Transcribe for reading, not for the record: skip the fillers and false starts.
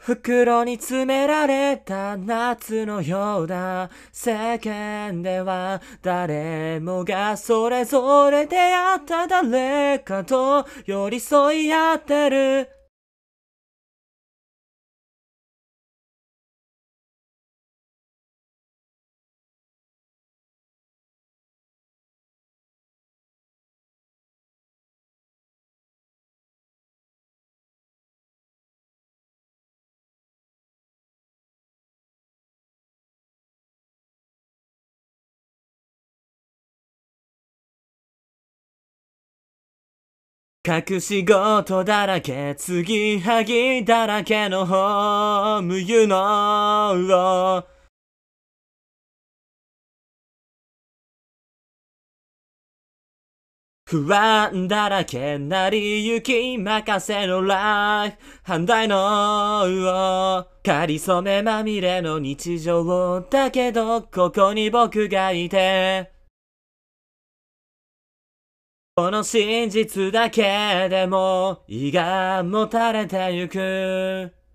袋に詰められた夏のようだ。世間では誰もがそれぞれ出会った誰かと寄り添い合ってる。隠し事だらけ、継ぎはぎだらけのホームユノー。不安だらけなりゆき任せのライフ反対のかりそめまみれの日常だけどここに僕がいて、この真実だけでも胃がもたれてゆく。